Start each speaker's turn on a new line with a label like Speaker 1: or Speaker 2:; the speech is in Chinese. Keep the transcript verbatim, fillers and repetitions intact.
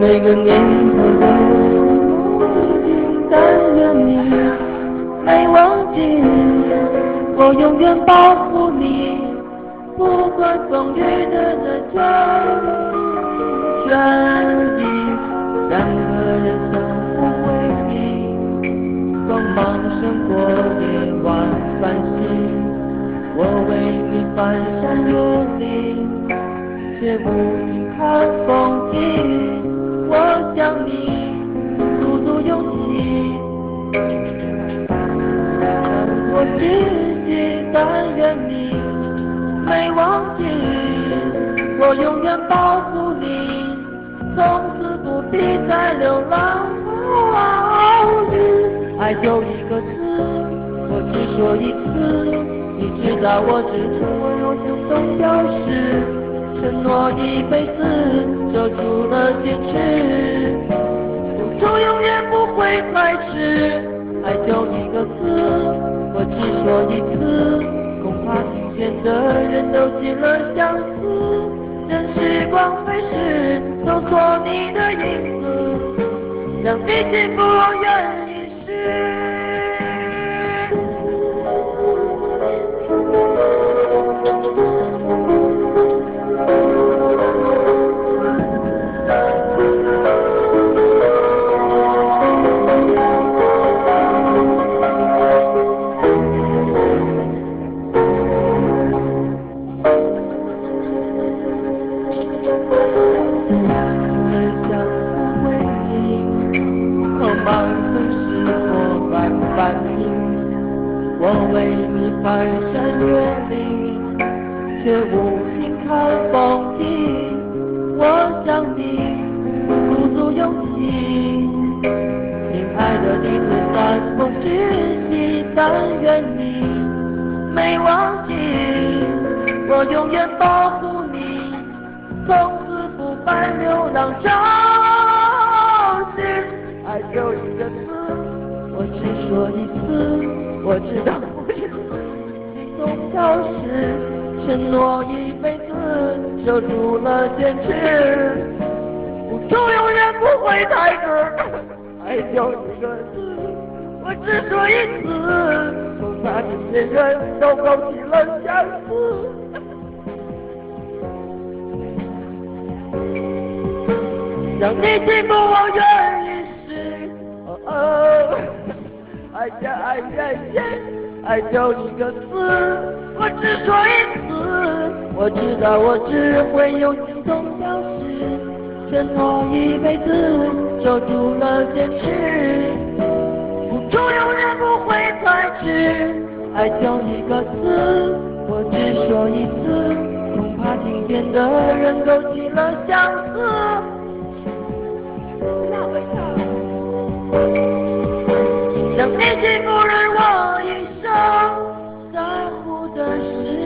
Speaker 1: 每个念头都是梦境，但愿你没忘记，我永远保护你，不管风雨的那种权益，两个人相互为依，光芒胜过夜晚繁星，我为你翻山越岭，却无心看风景，我想你足足勇气，我自己但愿你没忘记，我永远保护你，从此不必再流浪。爱就一个字，我只说一次，你知道我只会用行动表示，承诺一辈子遮住了坚持，付出永远不会太迟。爱就一个字，我只说一次，恐怕听见的人都起了相思，任时光飞逝，搜索你的影子，让你幸福永远遗失。我为你翻山越岭，却无心看风景，我想你鼓足勇气，亲爱的第十三封讯息，但愿你没忘记，我永远保护你，从此不伴流浪找寻。爱就一个字，我只说一次，我知道我是心动消失，承诺一辈子遮住了坚持，付出永远不会太迟。爱就一个字，我只说一次，恐怕听见人都勾起了相思，让你幸福我愿意是。哦哦，爱呀爱呀呀，爱就一个字，我只说一次，我知道我只会用行动表示，承诺一辈子守住了坚持，付出永远不会太迟。爱就一个字，我只说一次，恐怕听见的人勾起了相思。让你幸福是我一生在乎的事。